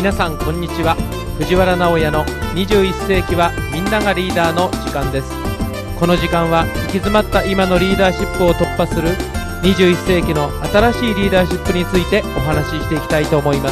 皆さんこんにちは。藤原直哉の21世紀はみんながリーダーの時間です。この時間は行き詰まった今のリーダーシップを突破する21世紀の新しいリーダーシップについてお話ししていきたいと思います。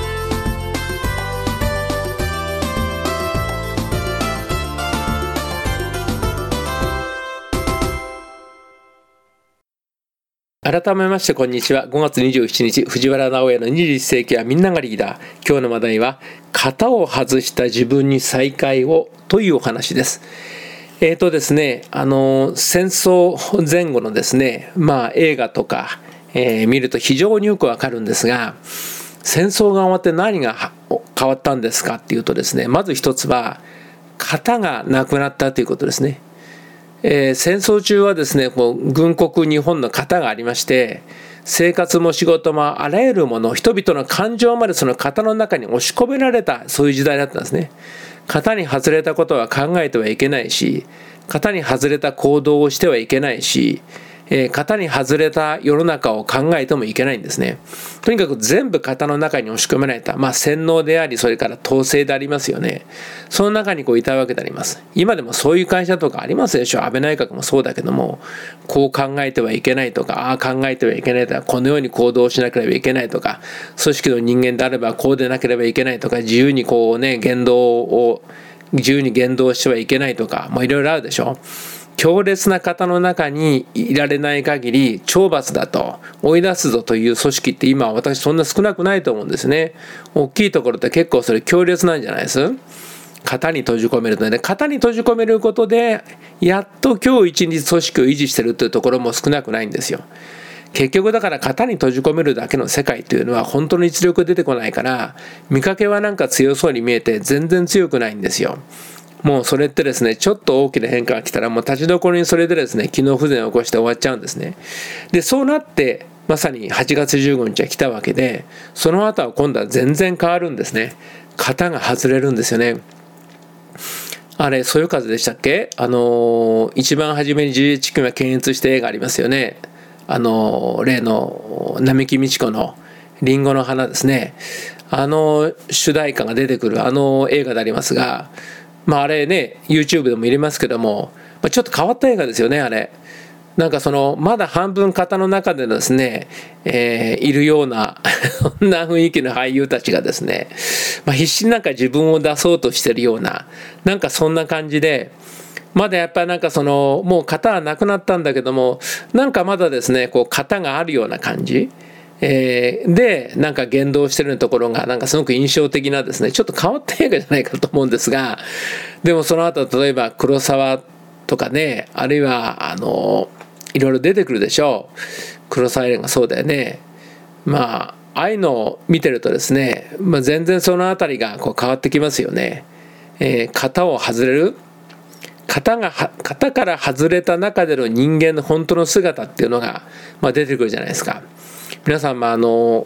改めましてこんにちは。5月27日藤原直哉の21世紀はみんながリーダー。今日の話題は型を外した自分に再会をというお話です。ですね、戦争前後のですね、映画とか、見ると非常によくわかるんですが、戦争が終わって何が変わったんですかっていうとですね、まず一つは型がなくなったということですね。戦争中はですね、軍国日本の型がありまして、生活も仕事もあらゆるもの、人々の感情までその型の中に押し込められた、そういう時代だったんですね。型に外れたことは考えてはいけないし、型に外れた行動をしてはいけないし、型に外れた世の中を考えてもいけないんですね。とにかく全部型の中に押し込められた、洗脳であり、それから統制でありますよね。その中にいたわけであります。今でもそういう会社とかありますでしょ。安倍内閣もそうだけども、こう考えてはいけないとか、ああ考えてはいけないとか、このように行動しなければいけないとか、組織の人間であればこうでなければいけないとか、自由に言動してはいけないとか、いろいろあるでしょ。強烈な型の中にいられない限り懲罰だと追い出すぞという組織って今私そんな少なくないと思うんですね。大きいところって結構それ強烈なんじゃないです？型に閉じ込めるとね、型に閉じ込めることでやっと今日一日組織を維持してるというところも少なくないんですよ。結局だから型に閉じ込めるだけの世界というのは本当の実力出てこないから、見かけはなんか強そうに見えて全然強くないんですよ。もうそれってですね、ちょっと大きな変化が来たらもう立ちどころにそれでですね、機能不全を起こして終わっちゃうんですね。で、そうなってまさに8月15日は来たわけで、その後は今度は全然変わるんですね。型が外れるんですよね。あれ、そよ風でしたっけ？一番初めに GHQ が検閲した映画ありますよね。例の並木道子のリンゴの花ですね。主題歌が出てくる映画でありますが、あれね YouTube でも見れますけども、ちょっと変わった映画ですよね。あれなんかまだ半分型の中でですね、いるようなそんな雰囲気の俳優たちがですね、必死になんか自分を出そうとしてるような、なんかそんな感じで、まだやっぱりなんかもう型はなくなったんだけども、なんかまだですね型があるような感じでなんか言動してるところがなんかすごく印象的なですね、ちょっと変わった映画じゃないかと思うんですが、でもその後例えば黒沢とかね、あるいはいろいろ出てくるでしょう。黒沢映画そうだよね。ああいうのを見てるとですね、全然そのあたりが変わってきますよね。型を外れる、型から外れた中での人間の本当の姿っていうのが、出てくるじゃないですか。皆さんあ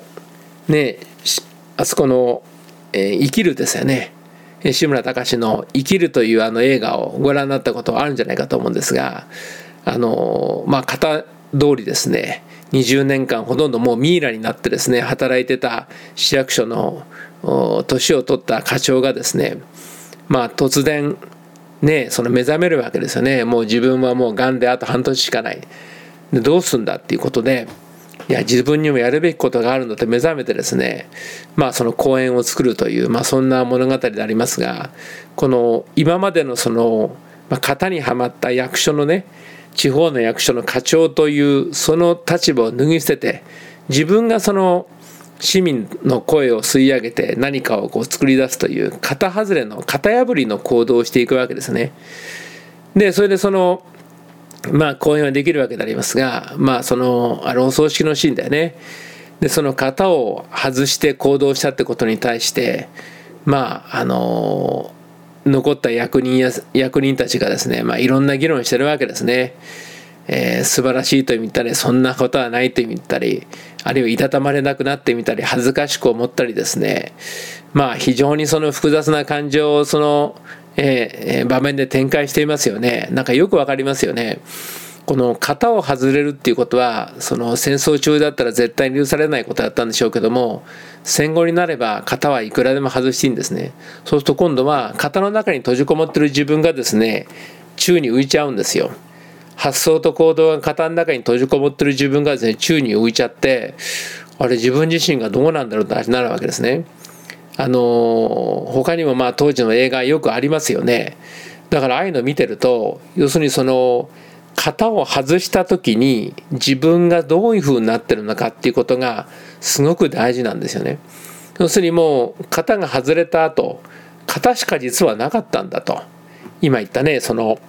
そこの、生きるですよね。志村隆の生きるという映画をご覧になったことはあるんじゃないかと思うんですが、型通りですね、20年間ほとんどもうミイラになってですね働いてた市役所の年を取った課長がですね、突然ねその目覚めるわけですよね。もう自分はもうがんであと半年しかない。でどうすんだっていうことで、いや自分にもやるべきことがあるんだって目覚めてですね、その公園を作るという、そんな物語でありますが、この今までの型にはまった役所のね、地方の役所の課長というその立場を脱ぎ捨てて、自分がその市民の声を吸い上げて何かを作り出すという型破りの行動をしていくわけですね。でそれで公演はできるわけでありますが、お葬式のシーンだよね。でその型を外して行動したってことに対して残った役人たちがですね、いろんな議論してるわけですね。素晴らしいと言ったり、そんなことはないと言ったり、あるいはいたたまれなくなってみたり、恥ずかしく思ったりですね、非常に複雑な感情を場面で展開していますよね。なんかよくわかりますよね。 この型を外れるっていうことはその戦争中だったら絶対に許されないことだったんでしょうけども、戦後になれば型はいくらでも外していいんですね。そうすると今度は型の中に閉じこもってる自分がですね宙に浮いちゃうんですよ。発想と行動が型の中に閉じこもってる自分がですね宙に浮いちゃって、あれ自分自身がどうなんだろうってなるわけですね。他にも当時の映画よくありますよね。だからああいうのを見てると、要するにその型を外した時に自分がどういうふうになってるのかっていうことがすごく大事なんですよね。要するにもう型が外れた後、型しか実はなかったんだと。今言ったねその、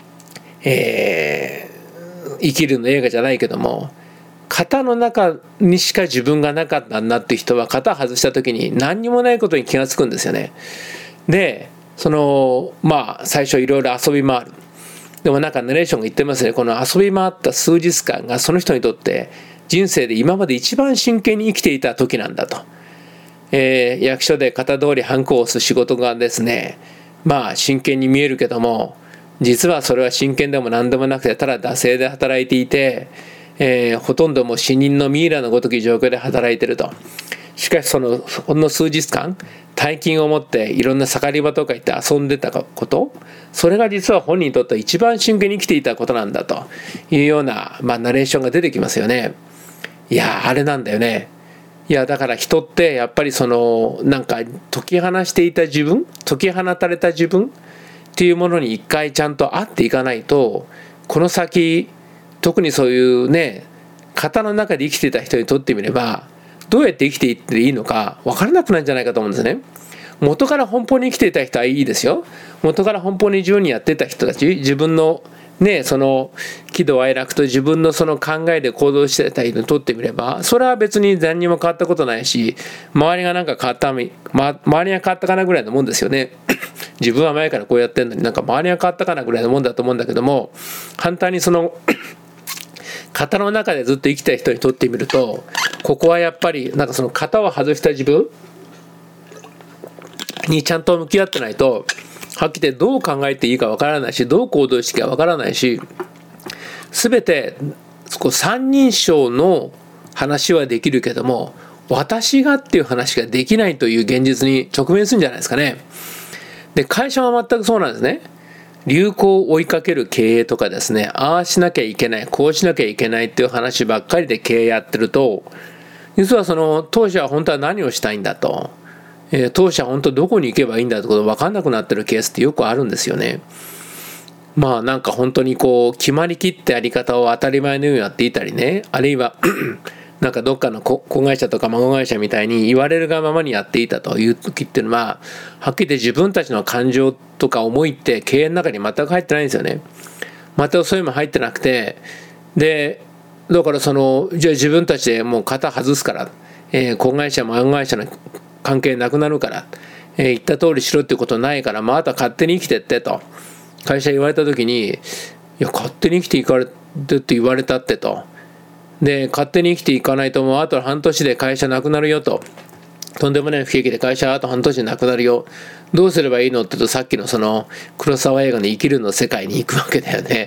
生きるの映画じゃないけども、型の中にしか自分がなかったんだっていう人は型外した時に何にもないことに気がつくんですよね。でその最初いろいろ遊び回る。でもナレーションが言ってますね。この遊び回った数日間がその人にとって人生で今まで一番真剣に生きていた時なんだと。役所で型通りハンコを押す仕事がですね真剣に見えるけども、実はそれは真剣でも何でもなくてただ惰性で働いていて、ほとんどもう死人のミイラのごとき状況で働いていると。しかしほんの数日間大金を持っていろんな盛り場とか行って遊んでたこと、それが実は本人にとって一番真剣に生きていたことなんだというような、ナレーションが出てきますよね。いやあれなんだよね。いやだから人ってやっぱり解き放していた自分、解き放たれた自分っていうものに一回ちゃんと会っていかないと、この先特にそういうね型の中で生きていた人にとってみればどうやって生きていっていいのか分からなくなるんじゃないかと思うんですね。元から奔放に生きていた人はいいですよ。元から奔放に自由にやっていた人たち、自分のその喜怒哀楽と自分のその考えで行動してた人にとってみれば、それは別に何にも変わったことないし、周りが変わった、周りが変わったかなぐらいのもんですよね。自分は前からこうやってるのに周りが変わったかなぐらいのもんだと思うんだけども、反対にその型の中でずっと生きた人にとってみると、ここはやっぱりその型を外した自分にちゃんと向き合ってないと、はっきり言ってどう考えていいかわからないし、どう行動していいかわからないし、全て三人称の話はできるけども私がっていう話ができないという現実に直面するんじゃないですかね。で会社は全くそうなんですね。流行を追いかける経営とかですね、ああしなきゃいけない、こうしなきゃいけないっていう話ばっかりで経営やってると、実はその当社は本当は何をしたいんだと、当社は本当どこに行けばいいんだってこと分かんなくなってるケースってよくあるんですよね。本当に決まりきったやり方を当たり前のようにやっていたりね、あるいはどっかの子会社とか孫会社みたいに言われるがままにやっていたという時っていうのは、はっきり言って自分たちの感情とか思いって経営の中に全く入ってないんですよね。全くそういうのも入ってなくて、でだからじゃあ自分たちでもう型外すから、子会社孫会社の関係なくなるから、言った通りしろっていうことないから、あとは勝手に生きてってと会社言われた時に、いや勝手に生きていかれてって言われたってと。で勝手に生きていかないともうあと半年で会社なくなるよと。とんでもない不景気で会社はあと半年でなくなるよ。どうすればいいのって言うと、さっきのその黒沢映画の生きるの世界に行くわけだよね。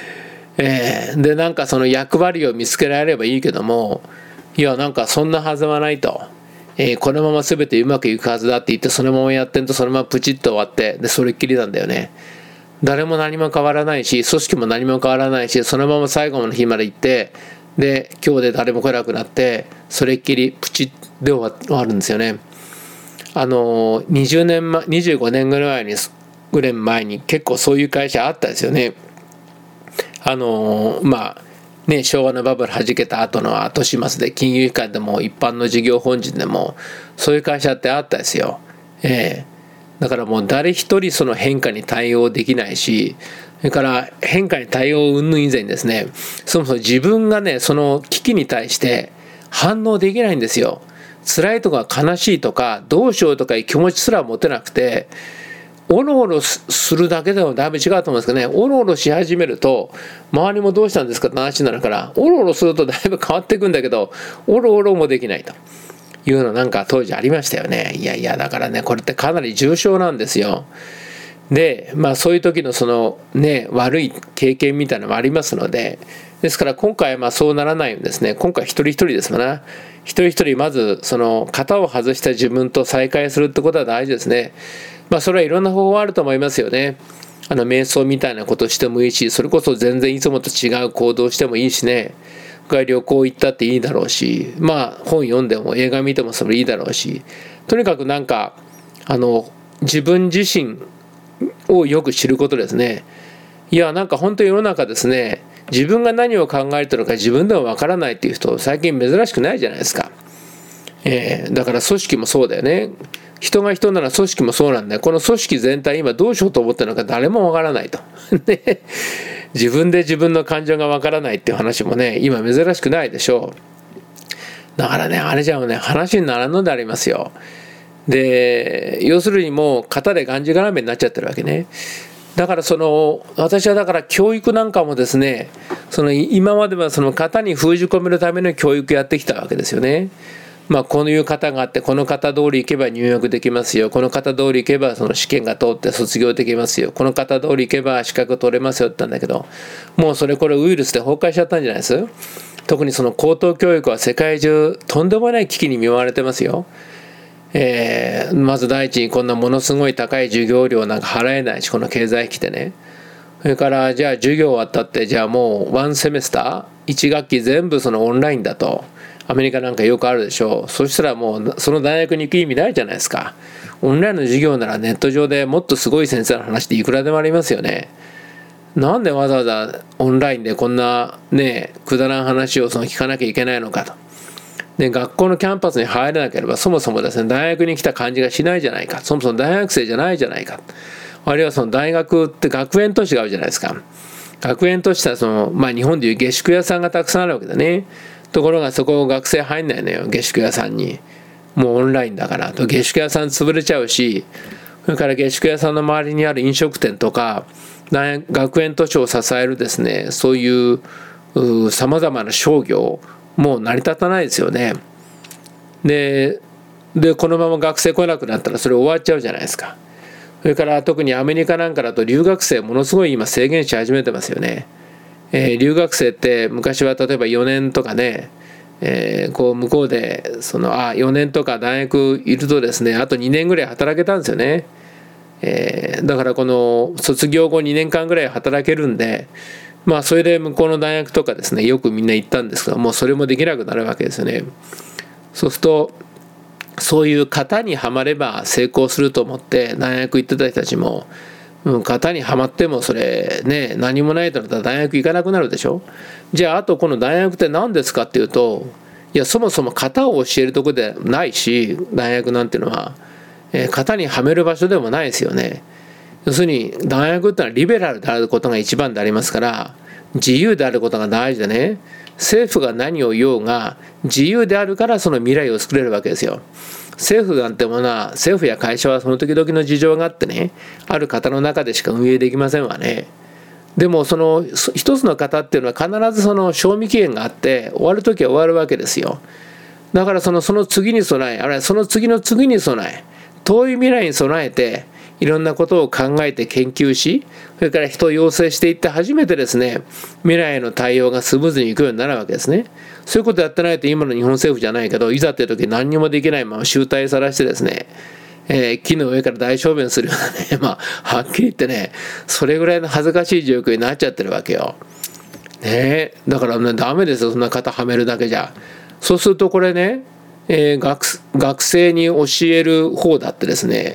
でその役割を見つけられればいいけども、いやそんなはずはないと。このまま全てうまくいくはずだって言ってそのままやってんと、そのままプチッと終わってでそれっきりなんだよね。誰も何も変わらないし、組織も何も変わらないし、そのまま最後の日まで行ってで今日で誰も来なくなってそれっきりプチッで終わるんですよね。25年ぐらい前に結構そういう会社あったですよね。昭和のバブル弾けた後の後始末で金融機関でも一般の事業法人でもそういう会社ってあったですよ。だからもう誰一人その変化に対応できないし、それから変化に対応云々以前にですね、そもそも自分がねその危機に対して反応できないんですよ。辛いとか悲しいとかどうしようとかいう気持ちすら持てなくて、おろおろするだけでもだいぶ違うと思うんですけどね、おろおろし始めると周りもどうしたんですかって話になるから、おろおろするとだいぶ変わっていくんだけどおろおろもできないというの当時ありましたよね。いやだからねこれってかなり重症なんですよ。 でそういう時のそのね悪い経験みたいなのもありますので、ですから今回はそうならないようにですね、今回一人一人ですもんね。一人一人まずその型を外した自分と再会するってことは大事ですね。それはいろんな方法あると思いますよね。瞑想みたいなことしてもいいし、それこそ全然いつもと違う行動してもいいしね。旅行行ったっていいだろうし、本読んでも映画見てもそれいいだろうし、とにかく自分自身をよく知ることですね。いや本当に世の中ですね、自分が何を考えてるのか自分でもわからないっていう人最近珍しくないじゃないですか。だから組織もそうだよね。人が人なら組織もそうなんだよ。この組織全体今どうしようと思ってるのか誰もわからないと自分で自分の感情がわからないっていう話もね今珍しくないでしょう。だからねあれじゃ話にならんのでありますよ。で要するにもう型でがんじがらめになっちゃってるわけね。だから私はだから教育なんかもですね、今まではその型に封じ込めるための教育やってきたわけですよね。こういう型があって、この型通り行けば入学できますよ、この型通り行けばその試験が通って卒業できますよ、この型通り行けば資格取れますよって言ったんだけど、もうこれウイルスで崩壊しちゃったんじゃないです。特にその高等教育は世界中とんでもない危機に見舞われてますよ。まず第一にこんなものすごい高い授業料払えないし、この経済危機でね。それからじゃあ授業終わったって、じゃあもうワンセメスター1学期全部オンラインだと、アメリカなんかよくあるでしょう。そしたらもうその大学に行く意味ないじゃないですか。オンラインの授業ならネット上でもっとすごい先生の話でいくらでもありますよね。なんでわざわざオンラインでこんなねくだらん話を聞かなきゃいけないのかと。で学校のキャンパスに入れなければそもそもですね大学に来た感じがしないじゃないか、そもそも大学生じゃないじゃないか、あるいは大学って学園都市があるじゃないですか。学園都市は日本でいう下宿屋さんがたくさんあるわけだね。ところがそこ学生入んないのよ、下宿屋さんに。もうオンラインだからと下宿屋さん潰れちゃうし、それから下宿屋さんの周りにある飲食店とか学園都市を支えるですねそういうさまざまな商業もう成り立たないですよね。でこのまま学生来なくなったらそれ終わっちゃうじゃないですか。それから特にアメリカなんかだと留学生ものすごい今制限し始めてますよね。留学生って昔は例えば4年とかね、向こうで4年とか大学いるとですねあと2年ぐらい働けたんですよね。だからこの卒業後2年間ぐらい働けるんで、それで向こうの大学とかですねよくみんな行ったんですけども、それもできなくなるわけですよね。そうするとそういう型にはまれば成功すると思って大学行ってた人たちも、型にはまってもそれね何もないとなったら大学行かなくなるでしょ。じゃあこの大学って何ですかっていうと、いやそもそも型を教えるところではないし、大学なんていうのは、型にはめる場所でもないですよね。要するに大学ってのはリベラルであることが一番でありますから、自由であることが大事でね、政府が何を言おうが自由であるからその未来を作れるわけですよ。政府なんてものは、政府や会社はその時々の事情があってね、ある方の中でしか運営できませんわね。でもその一つの方っていうのは必ずその賞味期限があって終わる時は終わるわけですよ。だからその次に備え、あるいはその次の次に備え、遠い未来に備えていろんなことを考えて研究し、それから人を養成していって初めてですね未来への対応がスムーズにいくようになるわけですね。そういうことやってないと今の日本政府じゃないけど、いざっていう時何にもできないまま醜態さらしてですね、木の上から大小便するようなね、はっきり言ってね、それぐらいの恥ずかしい状況になっちゃってるわけよ。ね、だからねダメですよ、そんな型はめるだけじゃ。そうするとこれね、学生に教える方だってですね、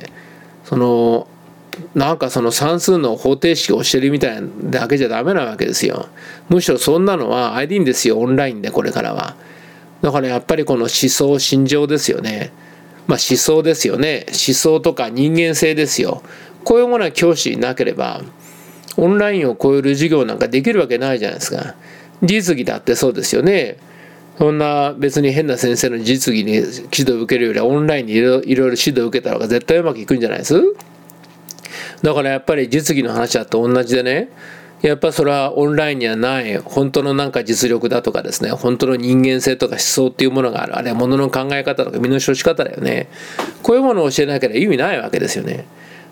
なんかその算数の方程式を教えるみたいなだけじゃダメなわけですよ。むしろそんなのはあれでいいんですよ、オンラインでこれからは。だからやっぱりこの思想心情ですよね。思想ですよね。思想とか人間性ですよ。こういうものは教師になければオンラインを超える授業なんかできるわけないじゃないですか。実技だってそうですよね。そんな別に変な先生の実技に指導を受けるよりはオンラインにいろいろ指導を受けた方が絶対うまくいくんじゃないです。だからやっぱり実技の話だと同じでね、やっぱそれはオンラインにはない本当のなんか実力だとかですね、本当の人間性とか思想っていうものがある、あるいはものの考え方とか身の処し方だよね。こういうものを教えなければ意味ないわけですよね。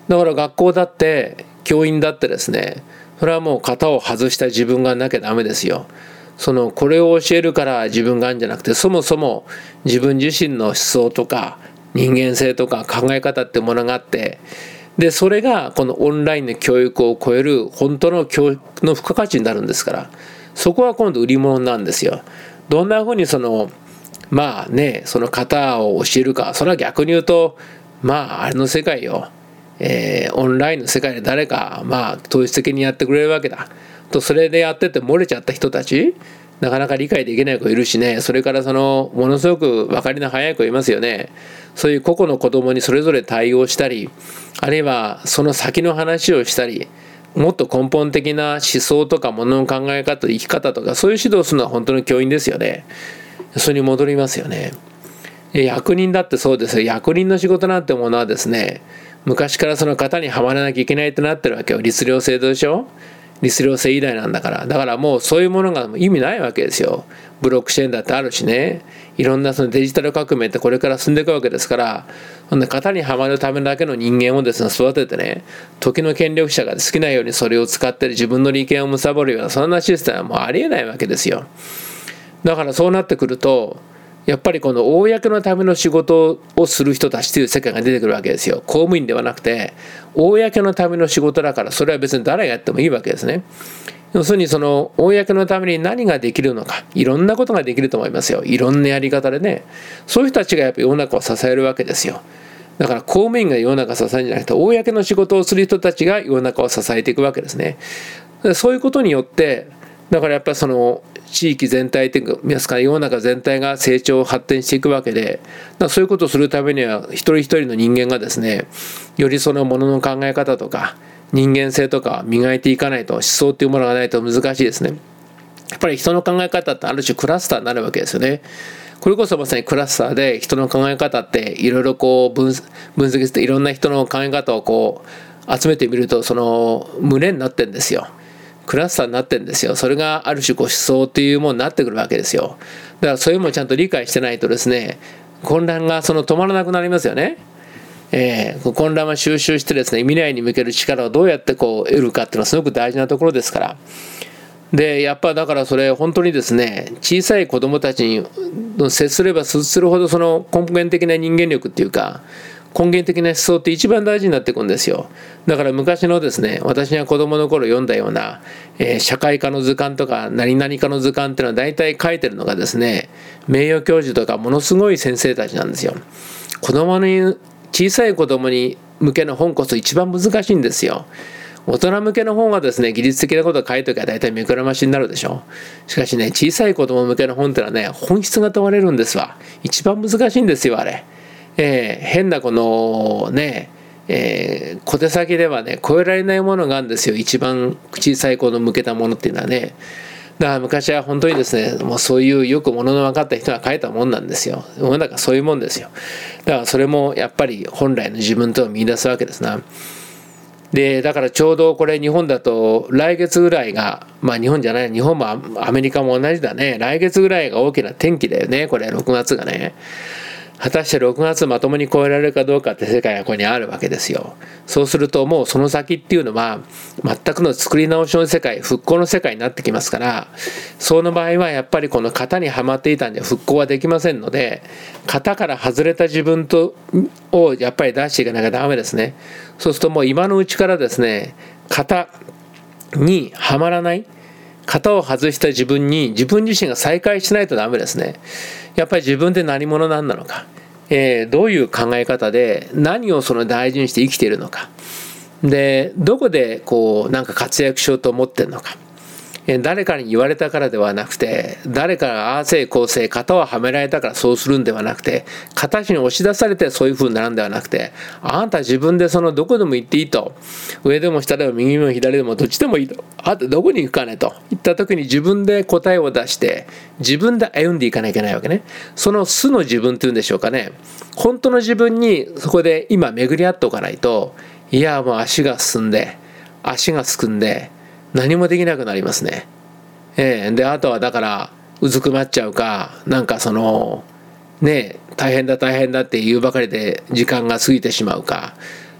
だから学校だって教員だってですね、それはもう型を外した自分がなきゃダメですよ。これを教えるから自分があるんじゃなくて、そもそも自分自身の思想とか人間性とか考え方ってものがあって、でそれがこのオンラインの教育を超える本当の教育の付加価値になるんですから、そこは今度売り物なんですよ。どんなふうにまあね、その型を教えるか、それは逆に言うとあれの世界よ、オンラインの世界で誰か統一的にやってくれるわけだと、それでやってて漏れちゃった人たち、なかなか理解できない子いるしね、それからものすごく分かりの早い子いますよね。そういう個々の子供にそれぞれ対応したり、あるいはその先の話をしたり、もっと根本的な思想とかものの考え方、生き方とか、そういう指導をするのは本当の教員ですよね。それに戻りますよね。役人だってそうですよ。役人の仕事なんてものはですね、昔からその型にはまらなきゃいけないってなってるわけよ。律令制度でしょ。律令制以来なんだから。だからもうそういうものが意味ないわけですよ。ブロックチェーンだってあるしね、いろんなデジタル革命ってこれから進んでいくわけですから、型にはまるためだけの人間をですね育ててね、時の権力者が好きなようにそれを使って自分の利権を貪るような、そんなシステムはもうありえないわけですよ。だからそうなってくると、やっぱりこの公のための仕事をする人たちという世界が出てくるわけですよ。公務員ではなくて公のための仕事だから、それは別に誰がやってもいいわけですね。要するに公のために何ができるのか、いろんなことができると思いますよ。いろんなやり方でね、そういう人たちがやっぱり世の中を支えるわけですよ。だから公務員が世の中を支えるんじゃなくて、公の仕事をする人たちが世の中を支えていくわけですね。そういうことによって、だからやっぱり地域全体というか世の中全体が成長発展していくわけで、そういうことをするためには一人一人の人間がですね、よりものの考え方とか人間性とか磨いていかないと、思想っていうものがないと難しいですね。やっぱり人の考え方ってある種クラスターになるわけですよね。これこそまさにクラスターで、人の考え方っていろいろ分析していろんな人の考え方を集めてみると、群れになってるんですよ。クラスターになってるんですよ。それがある種思想っていうものになってくるわけですよ。だからそういうものをちゃんと理解してないとですね、混乱が止まらなくなりますよね。混乱は収集してですね、未来に向ける力をどうやって得るかっていうのはすごく大事なところですから。でやっぱだからそれ本当にですね、小さい子どもたちに接すれば接するほど根源的な人間力っていうか、根源的な思想って一番大事になっていくんですよ。だから昔のですね、私が子供の頃読んだような、社会科の図鑑とか何々科の図鑑っていうのは大体書いてるのがですね、名誉教授とかものすごい先生たちなんですよ。小さい子供に向けの本こそ一番難しいんですよ。大人向けの本はですね、技術的なことを書いておけば大体目くらましになるでしょ。しかしね、小さい子供向けの本ってのはね、本質が問われるんですわ。一番難しいんですよ、あれ。変な小手先ではね超えられないものがあるんですよ。一番小さい子の向けたものっていうのはね。だから昔は本当にですね、もうそういうよくものの分かった人が書いたもんなんですよ。世の中そういうもんですよ。だからそれもやっぱり本来の自分とを見出すわけですな。でだからちょうどこれ日本だと来月ぐらいが、日本じゃない、日本もアメリカも同じだね。来月ぐらいが大きな転機だよね、これ6月がね。果たして6月まともに超えられるかどうかって世界がここにあるわけですよ。そうするともうその先っていうのは全くの作り直しの世界、復興の世界になってきますから、その場合はやっぱりこの型にはまっていたんで復興はできませんので、型から外れた自分をやっぱり出していかなきゃダメですね。そうするともう今のうちからですね、型にはまらない、型を外した自分に自分自身が再会しないとダメですね。やっぱり自分って何者なんなのか、どういう考え方で何を大事にして生きているのか、でどこでなんか活躍しようと思ってるのか、誰かに言われたからではなくて、誰かがああせいこうせい型をはめられたからそうするんではなくて、形に押し出されてそういう風になるんではなくて、あんた自分でどこでも行っていいと、上でも下でも右でも左でもどっちでもいいと、あんたどこに行くかねといった時に自分で答えを出して自分で歩んでいかなきゃいけないわけね。その素の自分っていうんでしょうかね、本当の自分にそこで今巡り合っておかないと、いやもう足がすくんで何もできなくなりますね。であとはだからうずくまっちゃうか、なんか大変だって言うばかりで時間が過ぎてしまうか、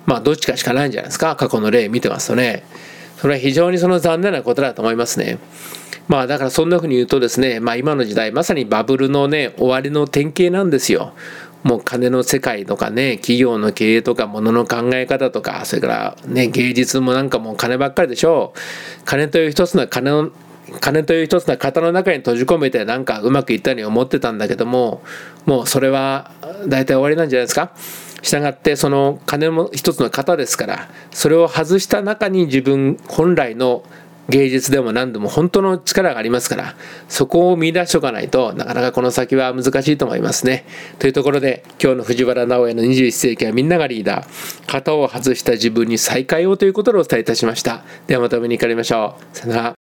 どっちかしかないんじゃないですか、過去の例見てますとね。それは非常に残念なことだと思いますね。だからそんなふうに言うとですね、今の時代まさにバブルのね終わりの典型なんですよ。もう金の世界とかね、企業の経営とか物の考え方とか、それからね芸術もなんかもう金ばっかりでしょう。金という一つの型の中に閉じ込めてなんかうまくいったように思ってたんだけども、もうそれは大体終わりなんじゃないですか。したがってその金も一つの型ですから、それを外した中に自分本来の芸術でも何でも本当の力がありますから、そこを見出しておかないとなかなかこの先は難しいと思いますね。というところで今日の藤原直哉の21世紀はみんながリーダー、型を外した自分に再会をということをお伝えいたしました。ではまたお目にかかりましょう。さよなら。